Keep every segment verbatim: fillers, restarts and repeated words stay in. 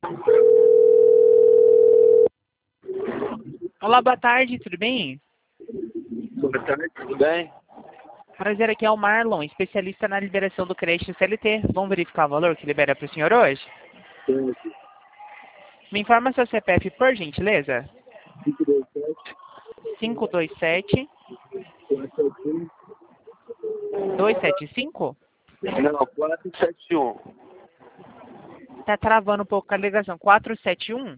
Olá, boa tarde, tudo bem? Boa tarde, tudo bem? Prazer, aqui é o Marlon, especialista na liberação do crédito C L T. Vamos verificar o valor que libera para o senhor hoje? Sim, Me informa seu C P F, por gentileza. cinco dois sete, cinco dois sete, quatro sete um. dois sete cinco? Não, quatro sete um. Tá travando um pouco a ligação. quatro sete um?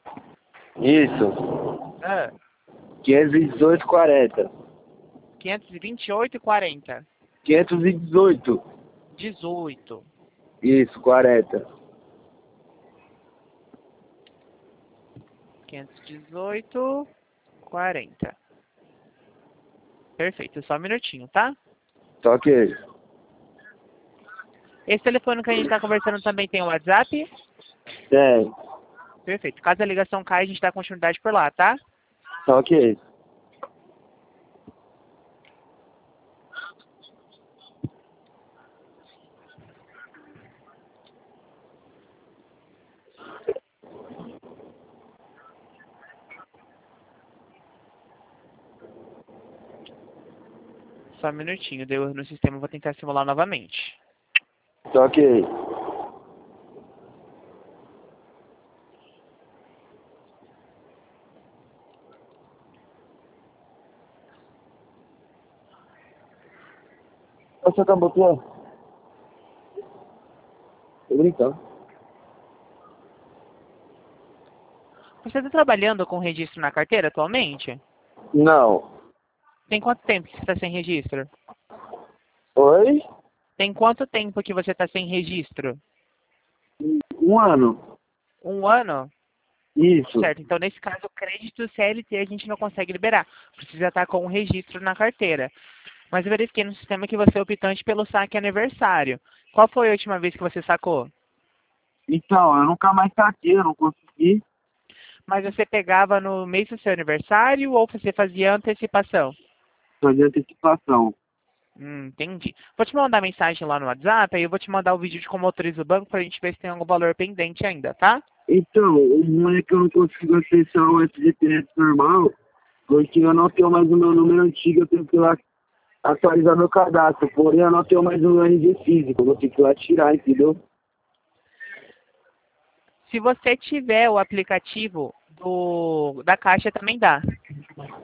Isso. Ah, quinhentos e dezoito, quarenta. quinhentos e vinte e oito e quarenta. quinhentos e dezoito. dezoito. Isso, quarenta. quinhentos e dezoito, quarenta. Perfeito, só um minutinho, tá? Só que. Esse telefone que a gente está conversando também tem o WhatsApp? Tem. Perfeito. Caso a ligação caia, a gente dá continuidade por lá, tá? Só que. Só um minutinho, deu erro no sistema, vou tentar simular novamente. Só que. Você acabou tudo? Tô brincando. Você está trabalhando com registro na carteira atualmente? Não. Tem quanto tempo que você está sem registro? Oi? Tem quanto tempo que você está sem registro? Um ano. Um ano? Isso. Certo, então nesse caso, o crédito C L T a gente não consegue liberar. Precisa estar com o registro na carteira. Mas eu verifiquei no sistema que você é optante pelo saque aniversário. Qual foi a última vez que você sacou? Então, eu nunca mais saquei, eu não consegui Mas você pegava no mês do seu aniversário ou você fazia antecipação? fazer antecipação. Hum, entendi. Vou te mandar mensagem lá no WhatsApp, aí eu vou te mandar o vídeo de como autoriza o banco pra gente ver se tem algum valor pendente ainda, tá? Então, o ruim é que eu não consigo acessar o S G P S normal, porque eu não tenho mais o meu número antigo, eu tenho que ir lá atualizar meu cadastro, porém eu não tenho mais o R G físico, eu vou ter que ir lá tirar, entendeu? Se você tiver o aplicativo do, da Caixa, também dá.